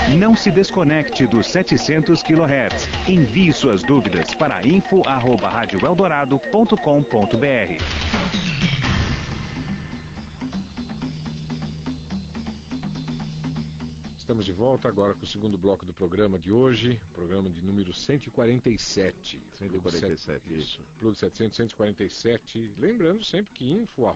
Não se desconecte dos 700 kHz. Envie suas dúvidas para info@radioeldorado.com.br. Estamos de volta agora com o segundo bloco do programa de hoje, programa de número 147. 147, isso. Plug 700, 147. Lembrando sempre que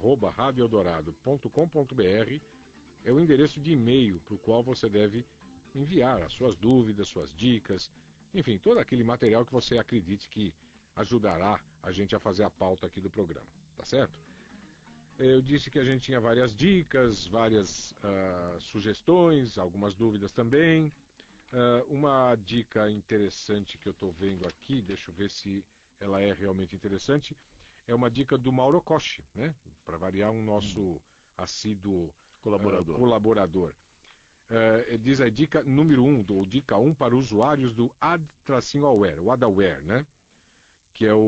info@radioeldorado.com.br é o endereço de e-mail para o qual você deve enviar as suas dúvidas, suas dicas, enfim, todo aquele material que você acredite que ajudará a gente a fazer a pauta aqui do programa, tá certo? Eu disse que a gente tinha várias dicas, várias sugestões, algumas dúvidas também. Uma dica interessante que eu estou vendo aqui, deixa eu ver se ela é realmente interessante, é uma dica do Mauro Koshi, né? Para variar, um nosso assíduo colaborador. Diz a dica número 1, ou dica 1 para usuários do Ad-Aware, o Adaware, né? Que é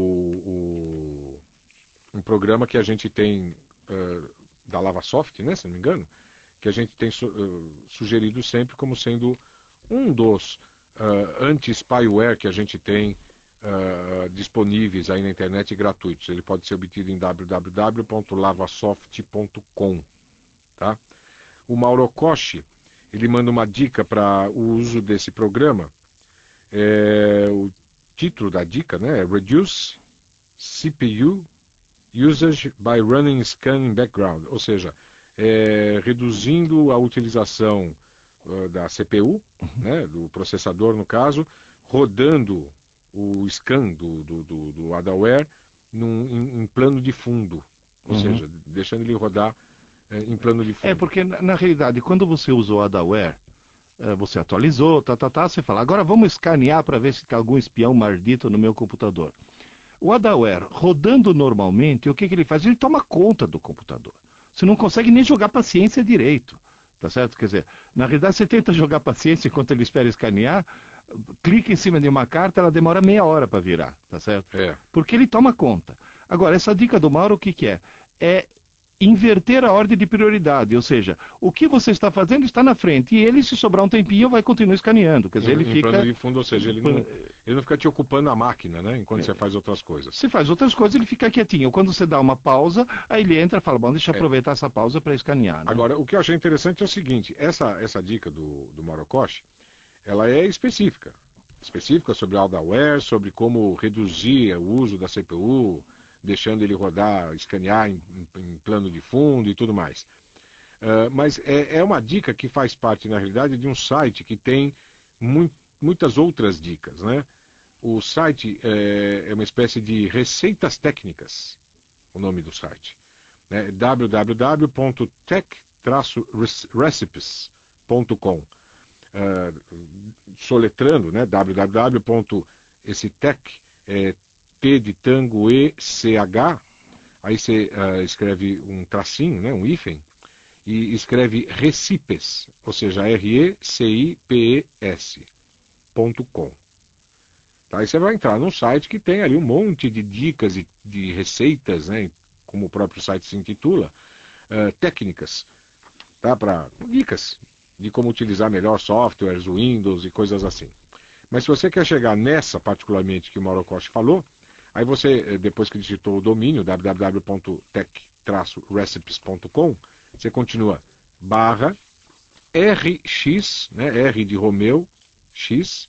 um programa que a gente tem da Lavasoft, né, se não me engano, que a gente tem sugerido sempre como sendo um dos anti-spyware que a gente tem disponíveis aí na internet gratuitos. Ele pode ser obtido em www.lavasoft.com, tá? O Mauro Koshi, ele manda uma dica para o uso desse programa. O título da dica, né, é Reduce CPU Usage by Running Scan in Background, ou seja, reduzindo a utilização da CPU, né, do processador no caso, rodando o scan do Adaware em plano de fundo, ou seja, deixando ele rodar em plano de fundo. Porque na realidade, quando você usou o Adaware, você atualizou, você fala, agora vamos escanear para ver se tem algum espião maldito no meu computador. O Adaware, rodando normalmente, o que ele faz? Ele toma conta do computador. Você não consegue nem jogar paciência direito, tá certo? Quer dizer, na realidade você tenta jogar paciência enquanto ele espera escanear, clica em cima de uma carta, ela demora meia hora para virar, tá certo? Porque ele toma conta. Agora, essa dica do Mauro, o que é? É inverter a ordem de prioridade, ou seja, o que você está fazendo está na frente, e ele, se sobrar um tempinho, vai continuar escaneando, quer dizer, ele fica... plano de fundo, ou seja, ele não fica te ocupando a máquina, né, enquanto você faz outras coisas. Você faz outras coisas, ele fica quietinho. Quando você dá uma pausa, aí ele entra e fala, bom, deixa eu aproveitar essa pausa para escanear, né? Agora, o que eu achei interessante é o seguinte, essa dica do Mauro Koshi, ela é específica sobre Adaware, sobre como reduzir o uso da CPU, deixando ele rodar, escanear em plano de fundo e tudo mais. Mas é uma dica que faz parte, na realidade, de um site que tem muitas outras dicas, né? O site é uma espécie de receitas técnicas, o nome do site. Né? www.tech-recipes.com, soletrando, né? esse tech T de tango ECH, aí você escreve um tracinho, né, um hífen, e escreve recipes, ou seja, RECIPES.com. Tá? Aí você vai entrar num site que tem ali um monte de dicas e de receitas, né, como o próprio site se intitula, técnicas, tá? Dicas de como utilizar melhor softwares, Windows e coisas assim. Mas se você quer chegar nessa, particularmente, que o Mauro Koshi falou, aí você, depois que digitou o domínio, www.tech-recipes.com, você continua /RX, né, R de Romeu, X,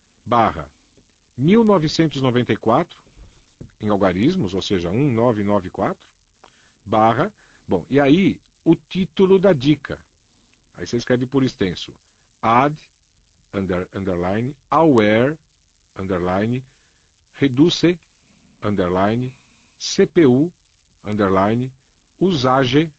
/1994, em algarismos, ou seja, 1994, bom, e aí o título da dica. Aí você escreve por extenso, aware, reduce, CPU, usage,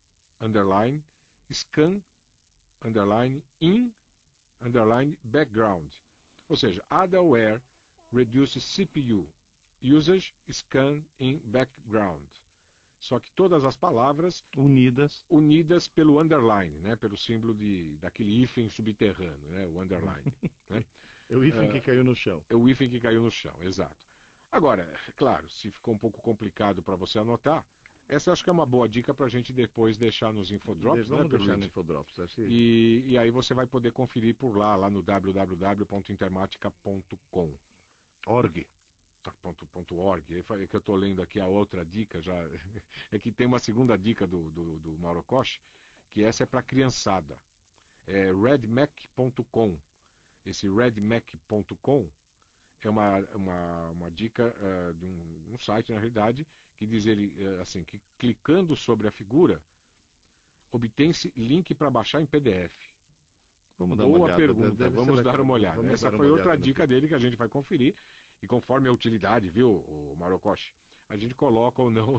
scan, in, background. Ou seja, Adaware reduce CPU, usage, scan, in, background. Só que todas as palavras unidas pelo underline, né? Pelo símbolo daquele hífen subterrâneo, né? O underline. Né? É o hífen que caiu no chão. É o hífen que caiu no chão, exato. Agora, claro, se ficou um pouco complicado para você anotar, Essa eu acho que é uma boa dica para a gente depois deixar nos infodrops, Vamos né, deixar Perucci? no infodrops, assim. E aí você vai poder conferir por lá no www.intermatica.com. Org. .org. É que eu estou lendo aqui a outra dica, já é que tem uma segunda dica do Mauro Koch, que essa é para criançada. É redmac.com. Esse redmac.com é uma dica de um site, na realidade, que diz ele assim, que clicando sobre a figura, obtém-se link para baixar em PDF. Vamos dar uma olhada. Pergunta, vamos dar uma olhada. Essa foi outra dica dele que a gente vai conferir, e conforme a utilidade, viu, o Mauro Koch, a gente coloca ou não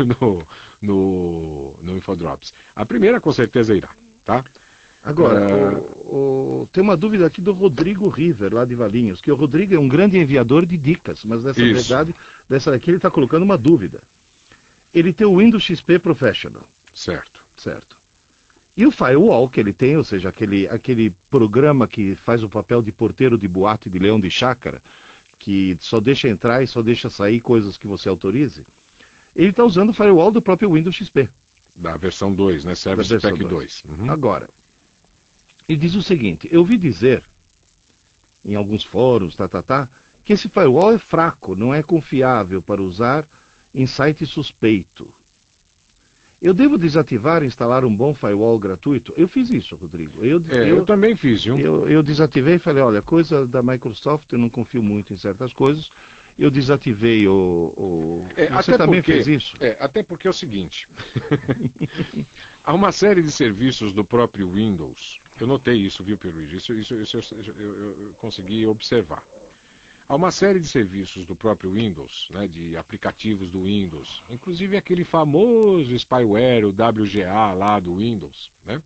no Infodrops. A primeira com certeza irá, tá? Agora, tem uma dúvida aqui do Rodrigo River, lá de Valinhos, que o Rodrigo é um grande enviador de dicas, mas dessa daqui ele está colocando uma dúvida. Ele tem o Windows XP Professional. Certo. E o firewall que ele tem, ou seja, aquele programa que faz o papel de porteiro de boate de leão de chácara, que só deixa entrar e só deixa sair coisas que você autorize, ele está usando o firewall do próprio Windows XP. Da versão 2, né? Service Pack 2. Uhum. Agora, ele diz o seguinte, eu ouvi dizer, em alguns fóruns, que esse firewall é fraco, não é confiável para usar em site suspeito. Eu devo desativar e instalar um bom firewall gratuito? Eu fiz isso, Rodrigo. Eu também fiz, viu? Eu desativei e falei, olha, coisa da Microsoft, eu não confio muito em certas coisas. Eu desativei Você também fez isso? Até porque é o seguinte. Há uma série de serviços do próprio Windows. Eu notei isso, viu, Pierluigi? Isso eu consegui observar. Há uma série de serviços do próprio Windows, né, de aplicativos do Windows, inclusive aquele famoso spyware, o WGA lá do Windows, né,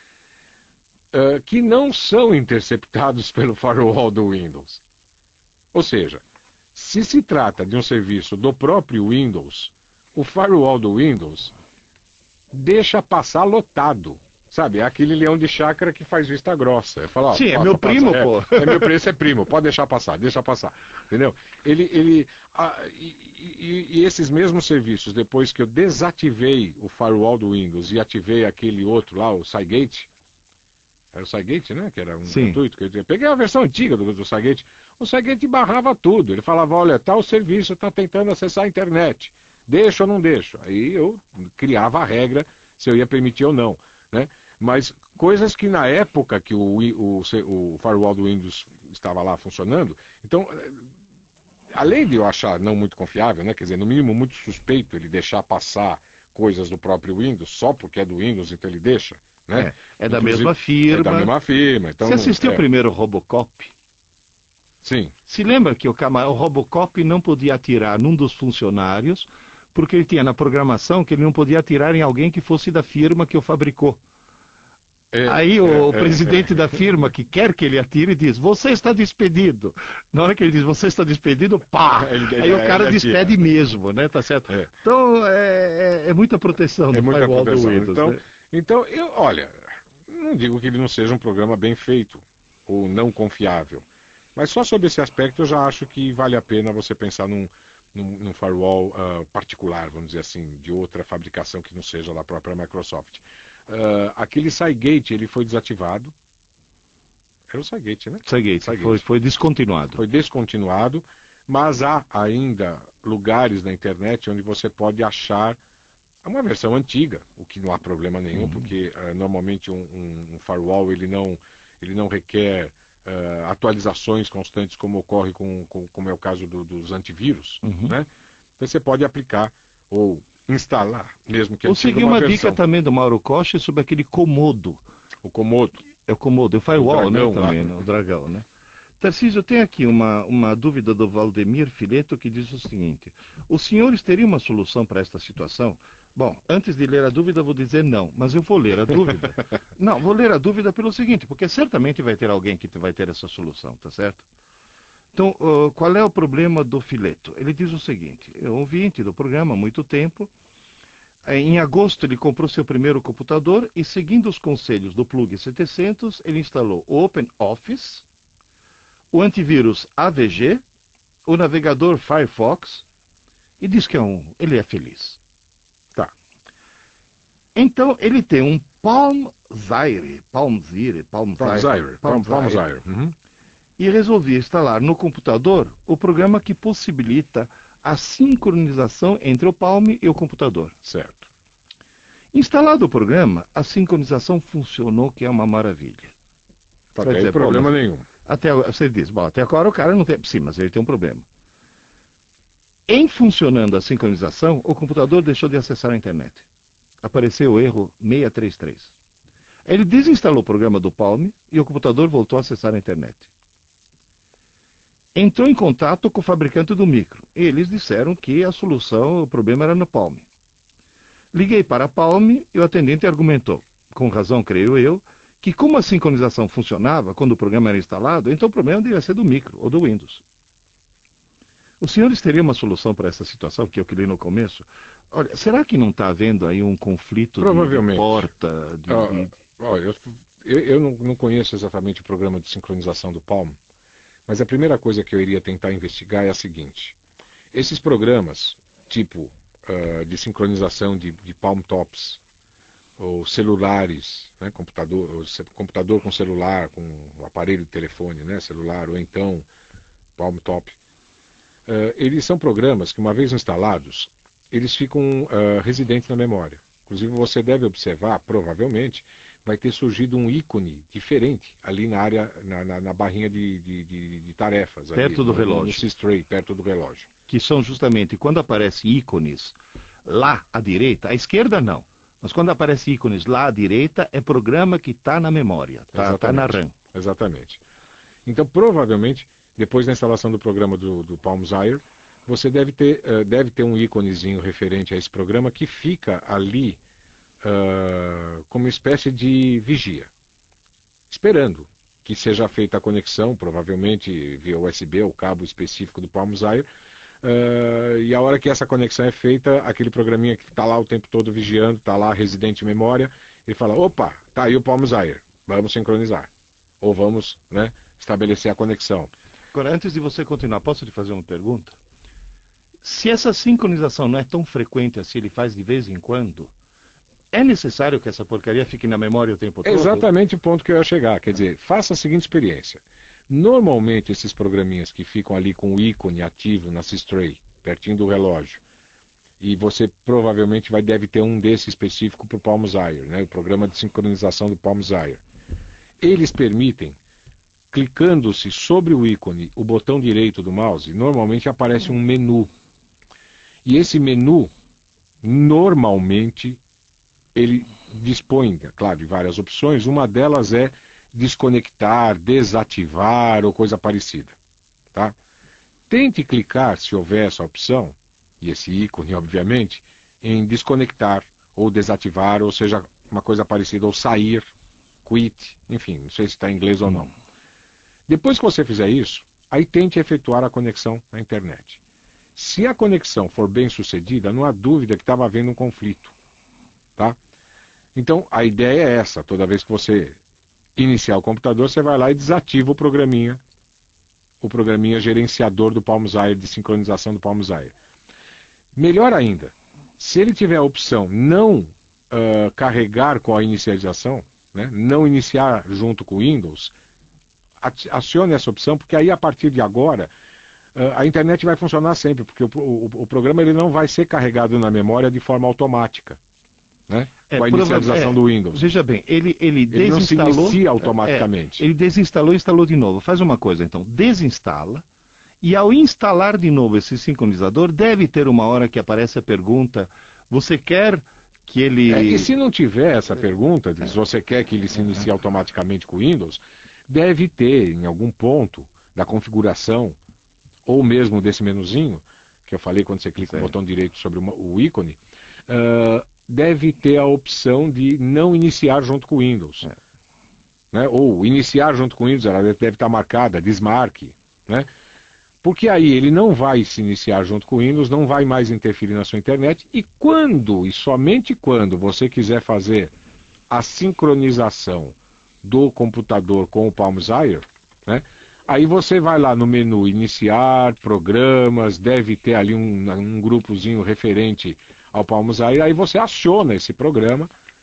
que não são interceptados pelo firewall do Windows. Ou seja, se se trata de um serviço do próprio Windows, o firewall do Windows deixa passar lotado. Sabe, é aquele leão de chácara que faz vista grossa. Fala, sim, é meu primo, pô. É meu primo, esse é primo, pode deixar passar. Entendeu? E esses mesmos serviços, depois que eu desativei o firewall do Windows e ativei aquele outro lá, o Cygate, era o Cygate, né? Que era um gratuito. Eu peguei a versão antiga do Cygate. O Cygate barrava tudo. Ele falava, olha, tal serviço está tentando acessar a internet. Deixa ou não deixa? Aí eu criava a regra se eu ia permitir ou não. Né? Mas coisas que na época que o firewall do Windows estava lá funcionando, então, além de eu achar não muito confiável, né? Quer dizer, no mínimo muito suspeito ele deixar passar coisas do próprio Windows, só porque é do Windows, então ele deixa, né? É da mesma firma. É da mesma firma. Então, você assistiu o primeiro Robocop? Sim. Se lembra que o Robocop não podia atirar num dos funcionários, porque ele tinha na programação que ele não podia atirar em alguém que fosse da firma que o fabricou. Aí o presidente da firma que quer que ele atire diz, você está despedido. Na hora que ele diz, você está despedido, pá! Aí o cara despede mesmo, né? Tá certo? Então é muita proteção do firewall do Windows. Então, olha, não digo que ele não seja um programa bem feito ou não confiável, mas só sobre esse aspecto eu já acho que vale a pena você pensar num firewall particular, vamos dizer assim, de outra fabricação que não seja da própria Microsoft. Aquele Cygate, ele foi desativado. Era o Cygate, né? Cygate. Foi descontinuado. Foi descontinuado, mas há ainda lugares na internet onde você pode achar uma versão antiga, o que não há problema nenhum, porque normalmente um firewall ele não requer atualizações constantes como ocorre como é o caso dos antivírus, né? Então você pode aplicar ou instalar, mesmo que eu segui uma dica também do Mauro Koch sobre aquele Comodo. O Comodo. É o Comodo, o firewall, o dragão, né? Também, né? O dragão, né? Tarcísio, tem aqui uma dúvida do Valdemir Fileto que diz o seguinte: os senhores teriam uma solução para esta situação? Bom, antes de ler a dúvida, eu vou dizer não, mas eu vou ler a dúvida. Não, vou ler a dúvida pelo seguinte, porque certamente vai ter alguém que vai ter essa solução, tá certo? Então, qual é o problema do Fileto? Ele diz o seguinte: é um ouvinte do programa há muito tempo. Em agosto ele comprou seu primeiro computador e, seguindo os conselhos do Plug 700, ele instalou o OpenOffice, o antivírus AVG, o navegador Firefox, e diz que ele é feliz. Tá. Então, ele tem um Palm Zaire. Uhum. E resolvi instalar no computador o programa que possibilita a sincronização entre o Palm e o computador. Certo. Instalado o programa, a sincronização funcionou, que é uma maravilha. Não tem problema nenhum. Até, você diz, bom, até agora o cara não tem... Sim, mas ele tem um problema. Em funcionando a sincronização, o computador deixou de acessar a internet. Apareceu o erro 633. Ele desinstalou o programa do Palm e o computador voltou a acessar a internet. Entrou em contato com o fabricante do micro. E eles disseram que a solução, o problema era no Palm. Liguei para a Palm e o atendente argumentou, com razão creio eu, que como a sincronização funcionava quando o programa era instalado, então o problema devia ser do micro ou do Windows. Os senhores teriam uma solução para essa situação que eu li no começo? Olha, será que não está havendo aí um conflito Provavelmente. de porta? Olha, eu não conheço exatamente o programa de sincronização do Palm, mas a primeira coisa que eu iria tentar investigar é a seguinte. Esses programas, tipo de sincronização de palm tops, ou celulares, né, computador com celular, com aparelho de telefone, né, celular, ou então palm top, eles são programas que, uma vez instalados, eles ficam residentes na memória. Inclusive, você deve observar, provavelmente, vai ter surgido um ícone diferente ali na área, na barrinha de tarefas. Perto ali, do relógio. No C-Tray, perto do relógio. Que são justamente, quando aparecem ícones lá à direita, à esquerda não, mas quando aparecem ícones lá à direita, é programa que está na memória, está na RAM. Exatamente. Então, provavelmente, depois da instalação do programa do Palm Zaire, você deve ter um íconezinho referente a esse programa que fica ali como uma espécie de vigia, esperando que seja feita a conexão, provavelmente via USB, o cabo específico do Palm Zaire, e a hora que essa conexão é feita, aquele programinha que está lá o tempo todo vigiando, está lá residente em memória, ele fala, opa, tá aí o Palm Zaire, vamos sincronizar, ou vamos, né, estabelecer a conexão. Agora, antes de você continuar, posso te fazer uma pergunta? Se essa sincronização não é tão frequente assim, ele faz de vez em quando, é necessário que essa porcaria fique na memória o tempo todo? Exatamente o ponto que eu ia chegar. Quer dizer, faça a seguinte experiência. Normalmente esses programinhas que ficam ali com o ícone ativo na C-Tray, pertinho do relógio, e você provavelmente deve ter um desse específico para o Palm Zaire, né, o programa de sincronização do Palm Zaire. Eles permitem, clicando-se sobre o ícone, o botão direito do mouse, normalmente aparece um menu. E esse menu, normalmente, ele dispõe, claro, de várias opções. Uma delas é desconectar, desativar ou coisa parecida. Tá? Tente clicar, se houver essa opção, e esse ícone, obviamente, em desconectar ou desativar, ou seja, uma coisa parecida, ou sair, quit, enfim, não sei se está em inglês ou não. Depois que você fizer isso, aí tente efetuar a conexão à internet. Se a conexão for bem sucedida, não há dúvida que estava havendo um conflito. Tá? Então, a ideia é essa. Toda vez que você iniciar o computador, você vai lá e desativa o programinha gerenciador do Palm Zaire, de sincronização do Palm Zaire. Melhor ainda, se ele tiver a opção não carregar com a inicialização, né, não iniciar junto com o Windows, acione essa opção, porque aí a partir de agora a internet vai funcionar sempre, porque o programa ele não vai ser carregado na memória de forma automática, né? Com a inicialização do Windows. Veja bem, ele desinstalou, não se inicia automaticamente. Ele desinstalou e instalou de novo. Faz uma coisa então, desinstala, e ao instalar de novo esse sincronizador, deve ter uma hora que aparece a pergunta, você quer que ele... E se não tiver essa pergunta, se você quer que ele se inicie automaticamente com o Windows, deve ter em algum ponto da configuração, ou mesmo desse menuzinho, que eu falei quando você clica no botão direito sobre o ícone, deve ter a opção de não iniciar junto com o Windows. Né? Ou iniciar junto com o Windows, ela deve estar marcada, desmarque. Né? Porque aí ele não vai se iniciar junto com o Windows, não vai mais interferir na sua internet, e quando, e somente quando, você quiser fazer a sincronização do computador com o Palm Zaire, né? Aí você vai lá no menu iniciar, programas, deve ter ali um grupozinho referente ao Palm Zaire, aí você aciona esse programa,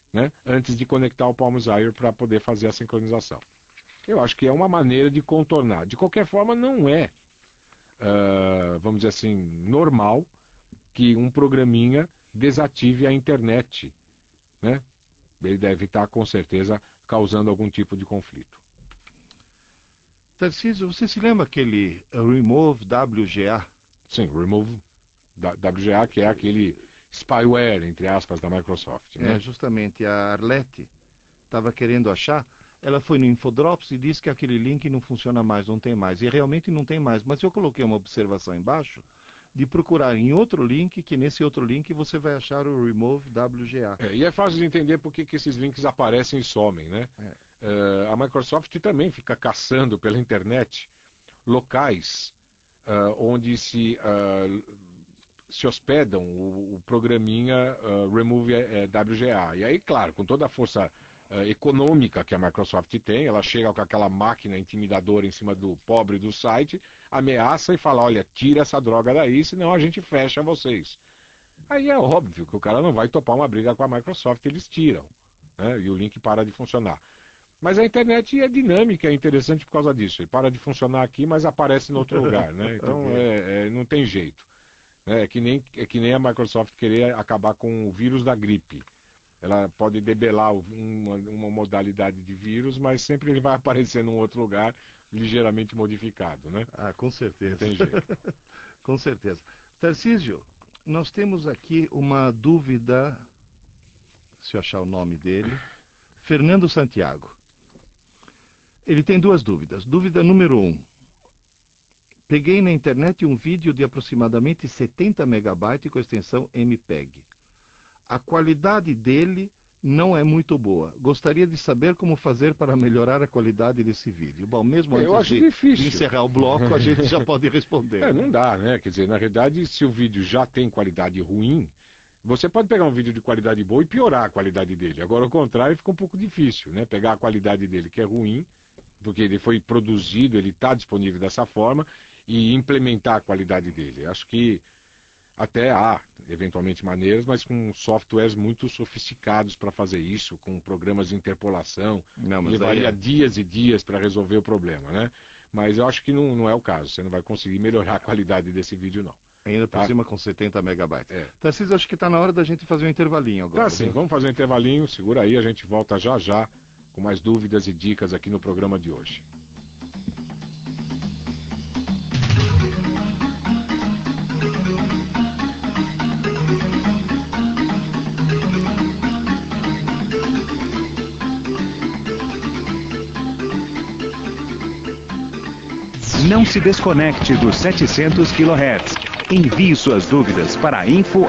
né, antes de conectar o Palm Air para poder fazer a sincronização. Eu acho que é uma maneira de contornar. De qualquer forma, não é, vamos dizer assim, normal que um programinha desative a internet, né? Ele deve estar, com certeza, causando algum tipo de conflito. Tarcísio, você se lembra aquele Remove WGA? Sim, Remove WGA, que é aquele spyware, entre aspas, da Microsoft, né? É, justamente, a Arlete estava querendo achar, ela foi no Infodrops e disse que aquele link não funciona mais, não tem mais, e realmente não tem mais, mas eu coloquei uma observação embaixo, de procurar em outro link, que nesse outro link você vai achar o Remove WGA. E é fácil de entender porque que esses links aparecem e somem, né? A Microsoft também fica caçando pela internet locais onde se hospedam o programinha Remove WGA. E aí, claro, com toda a força econômica que a Microsoft tem, ela chega com aquela máquina intimidadora em cima do pobre do site, ameaça e fala, olha, tira essa droga daí, senão a gente fecha vocês. Aí é óbvio que o cara não vai topar uma briga com a Microsoft, eles tiram, né, e o link para de funcionar. Mas a internet é dinâmica, é interessante por causa disso. Ele para de funcionar aqui, mas aparece em outro lugar, né? Então não tem jeito. É que nem a Microsoft querer acabar com o vírus da gripe. Ela pode debelar uma modalidade de vírus, mas sempre ele vai aparecer num outro lugar, ligeiramente modificado, né? Ah, com certeza. Tem jeito. Com certeza. Tarcísio, nós temos aqui uma dúvida, se eu achar o nome dele, Fernando Santiago. Ele tem duas dúvidas. Dúvida número 1. Peguei na internet um vídeo de aproximadamente 70 megabytes com extensão MPEG. A qualidade dele não é muito boa. Gostaria de saber como fazer para melhorar a qualidade desse vídeo. Bom, mesmo antes de encerrar o bloco, a gente já pode responder. Não dá, né? Quer dizer, na realidade, se o vídeo já tem qualidade ruim, você pode pegar um vídeo de qualidade boa e piorar a qualidade dele. Agora, ao contrário, fica um pouco difícil, né? Pegar a qualidade dele, que é ruim, porque ele foi produzido, ele está disponível dessa forma, e implementar a qualidade dele. Acho que até há, eventualmente, maneiras, mas com softwares muito sofisticados para fazer isso, com programas de interpolação, levaria dias e dias para resolver o problema, né? Mas eu acho que não é o caso, você não vai conseguir melhorar a qualidade desse vídeo, não. Ainda por cima com 70 megabytes. Tarcísio, acho que está na hora da gente fazer um intervalinho agora. Tá sim, vamos fazer um intervalinho, segura aí, a gente volta já já com mais dúvidas e dicas aqui no programa de hoje. Não se desconecte dos 700 kHz. Envie suas dúvidas para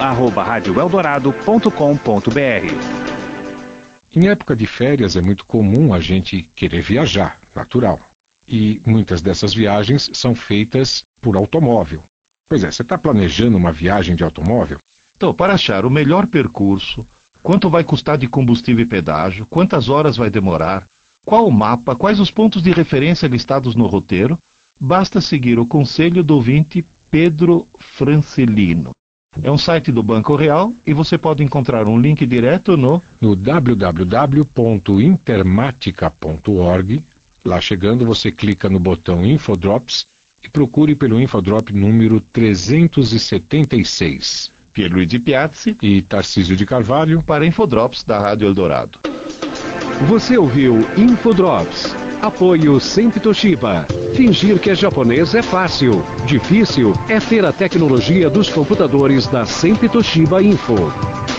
info@radioeldorado.com.br. Em época de férias é muito comum a gente querer viajar, natural. E muitas dessas viagens são feitas por automóvel. Pois é, você está planejando uma viagem de automóvel? Então, para achar o melhor percurso, quanto vai custar de combustível e pedágio, quantas horas vai demorar, qual o mapa, quais os pontos de referência listados no roteiro, basta seguir o conselho do ouvinte Pedro Francelino. É um site do Banco Real e você pode encontrar um link direto no www.intermatica.org. Lá chegando você clica no botão Infodrops e procure pelo Infodrop número 376. Pierluigi Piazzi e Tarcísio de Carvalho para Infodrops da Rádio Eldorado. Você ouviu Infodrops. Apoio Sempre Toshiba. Fingir que é japonês é fácil. Difícil é ter a tecnologia dos computadores da Sempre Toshiba Info.